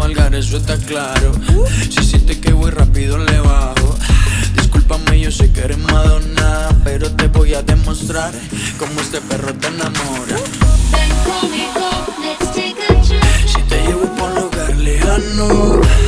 cabalgar, eso está claro. Si sientes que voy rápido le bajo. Discúlpame, yo sé que eres Madonna, pero te voy a demostrar cómo este perro te enamora. Ven conmigo, let's take a trip. Si te llevo por un lugar lejano,